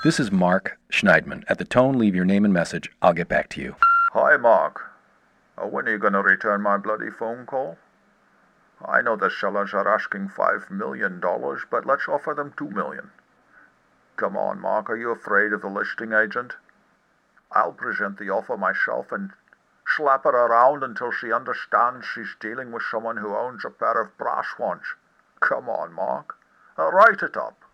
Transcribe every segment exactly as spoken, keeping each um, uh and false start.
This is Mark Schneidman. At the tone, leave your name and message. I'll get back to you. Hi, Mark. Uh, when are you going to return my bloody phone call? I know the sellers are asking five million dollars, but let's offer them two million dollars. Come on, Mark, are you afraid of the listing agent? I'll present the offer myself and slap her around until she understands she's dealing with someone who owns a pair of brass ones. Come on, Mark. Uh, write it up.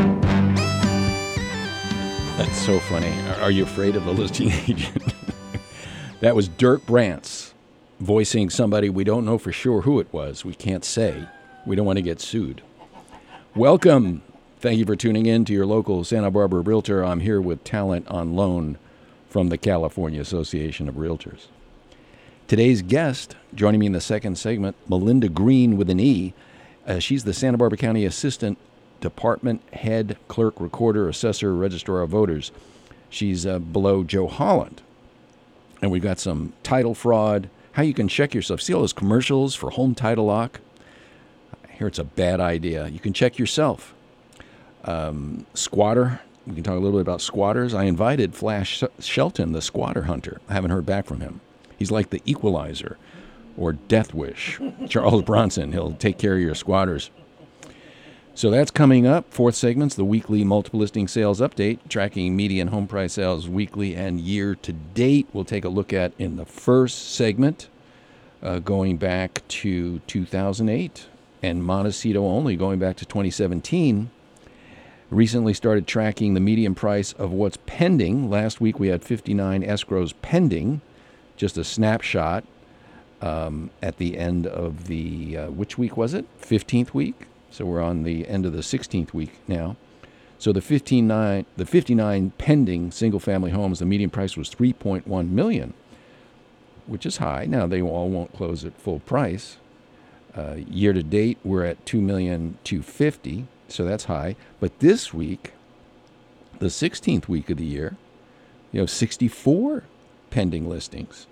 That's so funny. Are you afraid of the listing agent? That was Dirk Brantz voicing somebody we don't know for sure who it was. We can't say. We don't want to get sued. Welcome. Thank you for tuning in to your local Santa Barbara Realtor. I'm here with talent on loan from the California Association of Realtors. Today's guest, joining me in the second segment, Melinda Green with an E. Uh, she's the Santa Barbara County Assistant Department Head, Clerk, Recorder, Assessor, Registrar of Voters. She's uh, below Joe Holland. And we've got some title fraud, how you can check yourself. See all those commercials for home title lock? I hear it's a bad idea. You can check yourself. Um, squatter. We can talk a little bit about squatters. I invited Flash Shelton, the squatter hunter. I haven't heard back from him. He's like the equalizer or Death Wish. Charles Bronson. He'll take care of your squatters. So that's coming up. Fourth segment's the weekly multiple listing sales update, tracking median home price sales weekly and year to date. We'll take a look at in the first segment, uh, going back to two thousand eight, and Montecito only going back to twenty seventeen. Recently started tracking the median price of what's pending. Last week we had fifty-nine escrows pending, just a snapshot um, at the end of the, uh, which week was it? fifteenth week? So we're on the end of the sixteenth week now. So the fifty-nine, the fifty-nine pending single-family homes, the median price was three point one million dollars, which is high. Now, they all won't close at full price. Uh, year to date, we're at two million two hundred fifty thousand dollars, so that's high. But this week, the sixteenth week of the year, you know, sixty-four pending listings.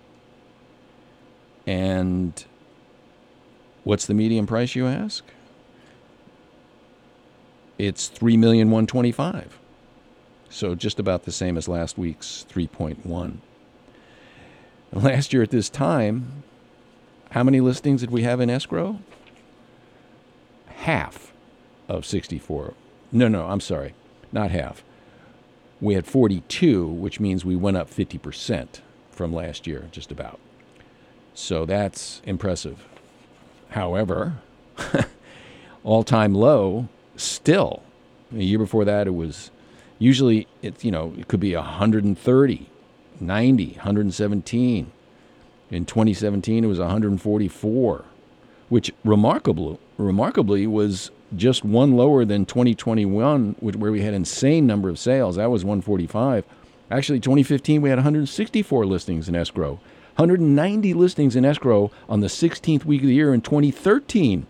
And what's the median price, you ask? It's three million one hundred twenty-five thousand dollars. So just about the same as last week's three point one. And last year at this time, how many listings did we have in escrow? Half of sixty-four. No, no, I'm sorry. Not half. We had forty-two, which means we went up fifty percent from last year, just about. So that's impressive. However, all-time low, still. The year before that, it was usually, it, you know, it could be one hundred thirty, ninety, one hundred seventeen. In twenty seventeen, it was one hundred forty-four, which remarkably, remarkably was just one lower than twenty twenty-one, where we had an insane number of sales. That was one hundred forty-five. Actually, twenty fifteen, we had one hundred sixty-four listings in escrow. one hundred ninety listings in escrow on the sixteenth week of the year in twenty thirteen.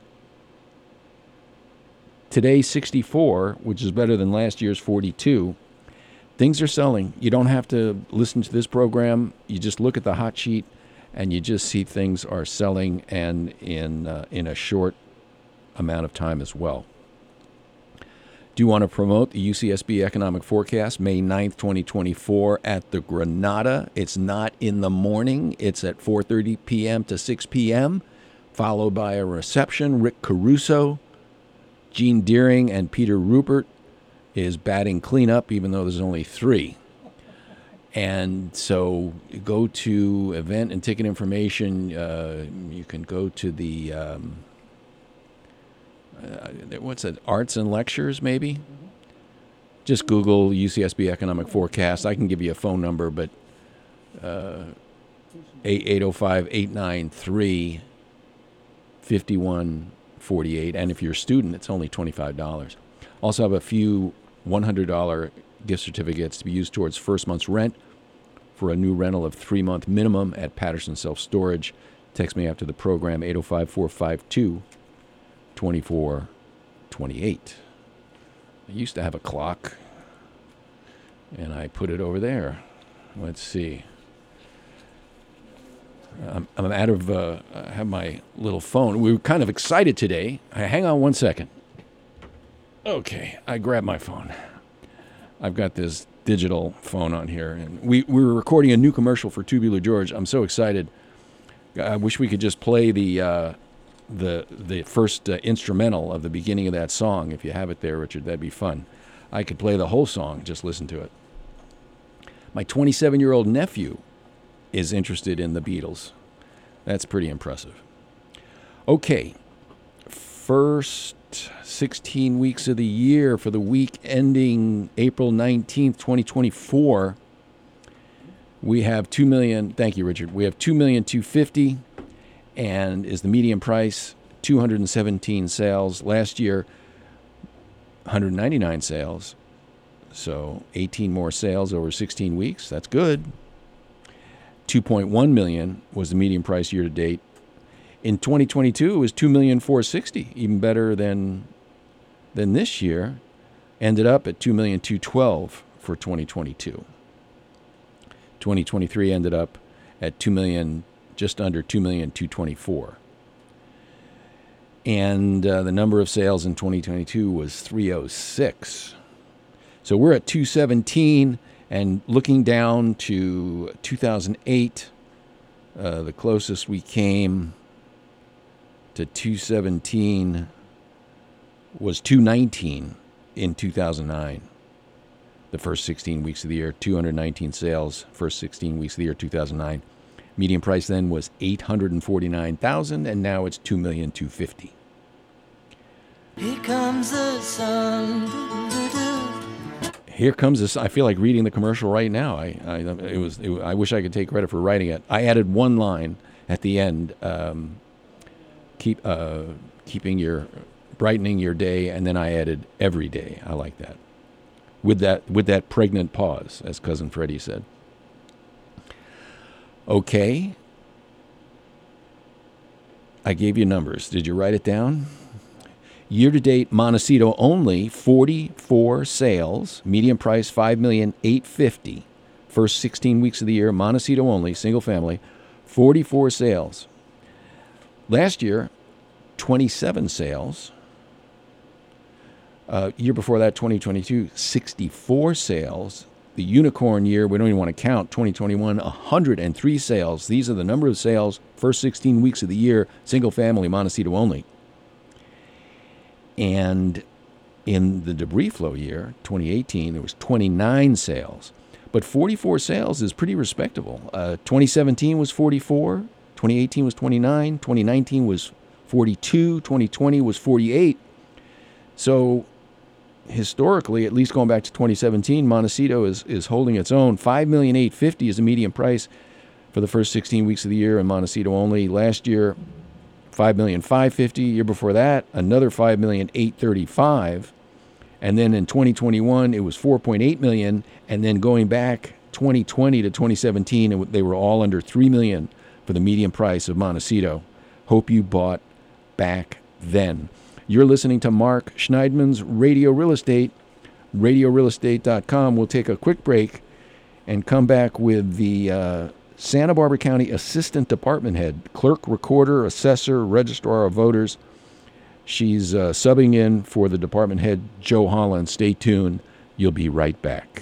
Today, sixty-four, which is better than last year's forty-two. Things are selling. You don't have to listen to this program. You just look at the hot sheet, and you just see things are selling, and in uh, in a short amount of time as well. Do you want to promote the U C S B Economic Forecast, May ninth, twenty twenty-four at the Granada? It's not in the morning. It's at four thirty p.m. to six p.m., followed by a reception. Rick Caruso, Gene Deering, and Peter Rupert is batting cleanup, even though there's only three. And so go to event and ticket information. Uh, you can go to the, um, uh, what's it, Arts and Lectures, maybe? Mm-hmm. Just Google U C S B Economic Forecast. I can give you a phone number, but uh, eight oh five, eight nine three, five one four eight. And if you're a student, it's only twenty-five dollars. Also have a few one hundred dollars gift certificates to be used towards first month's rent for a new rental of three-month minimum at Patterson Self-Storage. Text me after the program, eight oh five, four five two, two four two eight. I used to have a clock, and I put it over there. Let's see. I'm, I'm out of, uh, I have my little phone. We were kind of excited today. Hang on one second. Okay, I grabbed my phone. I've got this digital phone on here, and we, we were recording a new commercial for Tubular George. I'm so excited. I wish we could just play the uh, the the first uh, instrumental of the beginning of that song. If you have it there, Richard, that'd be fun. I could play the whole song, just listen to it. My twenty-seven-year-old nephew is interested in the Beatles. That's pretty impressive. Okay, first sixteen weeks of the year for the week ending April nineteenth, twenty twenty-four. We have two million, thank you, Richard. We have two million two hundred fifty thousand, and is the median price two hundred seventeen sales. Last year, one hundred ninety-nine sales. So eighteen more sales over sixteen weeks. That's good. two point one million was the median price year to date. In twenty twenty-two, it was two million four hundred sixty thousand, even better than than this year. Ended up at two million two hundred twelve thousand for twenty twenty-two. twenty twenty-three ended up at two million, just under two million two hundred twenty-four. And uh, the number of sales in twenty twenty-two was three hundred six. So we're at two hundred seventeen, and looking down to two thousand eight, uh, the closest we came to two hundred seventeen was two hundred nineteen in two thousand nine. The first sixteen weeks of the year, two hundred nineteen sales, first sixteen weeks of the year, two thousand nine. Median price then was eight hundred forty-nine thousand, and now it's two million two hundred fifty. Here comes the sun. Here comes this. I feel like reading the commercial right now. I, I it was. It, I wish I could take credit for writing it. I added one line at the end. Um, keep uh, keeping your brightening your day, and then I added every day. I like that. With that with that pregnant pause, as Cousin Freddie said. Okay. I gave you numbers. Did you write it down? Year-to-date, Montecito only, forty-four sales. Median price, five million eight hundred fifty thousand. First sixteen weeks of the year, Montecito only, single family, forty-four sales. Last year, twenty-seven sales. Uh, year before that, twenty twenty-two, sixty-four sales. The unicorn year, we don't even want to count, twenty twenty-one, one hundred three sales. These are the number of sales, first sixteen weeks of the year, single family, Montecito only. And in the debris flow year, twenty eighteen, there was twenty-nine sales. But forty-four sales is pretty respectable. Uh, twenty seventeen was forty-four, twenty eighteen was twenty-nine, twenty nineteen was forty-two, twenty twenty was forty-eight. So historically, at least going back to twenty seventeen, Montecito is, is holding its own. five million eight hundred fifty is the median price for the first sixteen weeks of the year in Montecito only. Last year, five million five hundred fifty. Year before that, another five million eight hundred thirty-five. And then in twenty twenty-one, it was four point eight million. And then going back twenty twenty to twenty seventeen, they were all under three million for the median price of Montecito. Hope you bought back then. You're listening to Mark Schneidman's Radio Real Estate, radio real estate dot com. We'll take a quick break and come back with the uh, Santa Barbara County Assistant Department Head, Clerk, Recorder, Assessor, Registrar of Voters. She's uh, subbing in for the Department Head, Joe Holland. Stay tuned. You'll be right back.